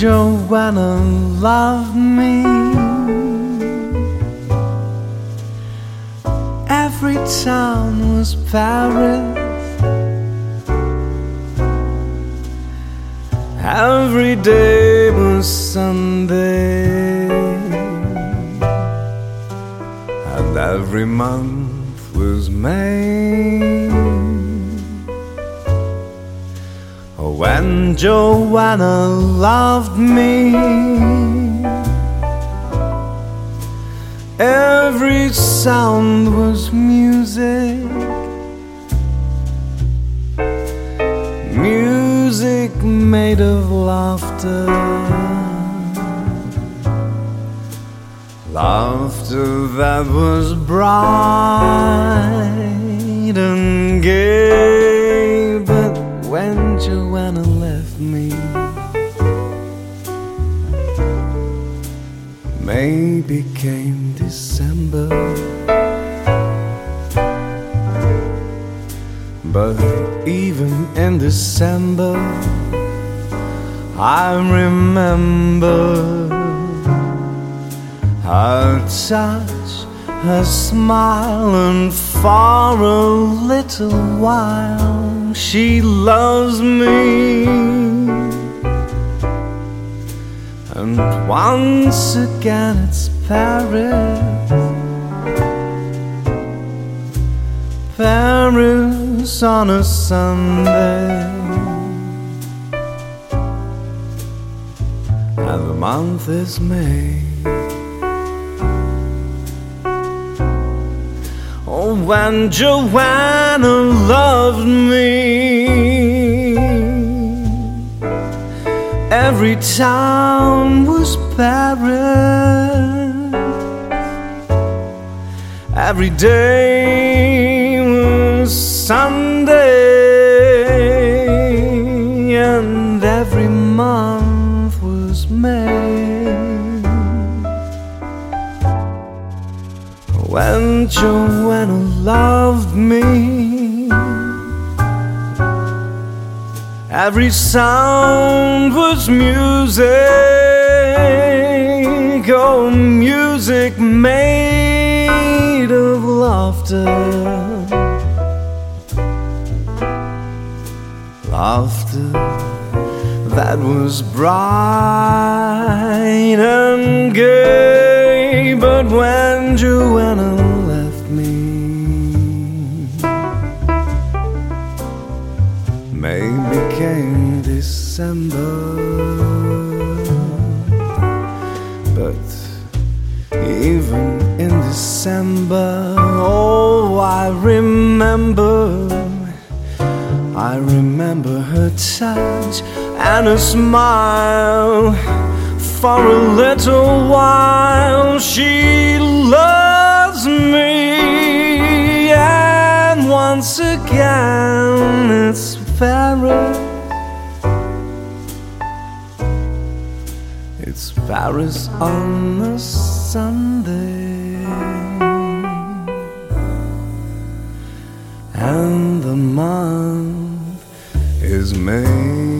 Joanna loved me, every town was Paris, every day was Sunday, and every month was May. When Joanna loved me, every sound was music, music made of laughter, laughter that was bright and gay. But when Joanna left me, May became December. But even in December, I remember her touch, her smile, and for a little while she loves me. And once again it's Paris, Paris on a Sunday, and the month is May. Oh, when Joanna loved me, every town was Paris, every day was Sunday, and every month was May. When Joanna loved me, every sound was music, oh, music made of laughter, laughter that was bright and gay. But when Joanna left me, May became December. But even in December, oh, I remember her touch and her smile. For a little while she loves me, and once again it's Paris, it's Paris on a Sunday, and the month is May.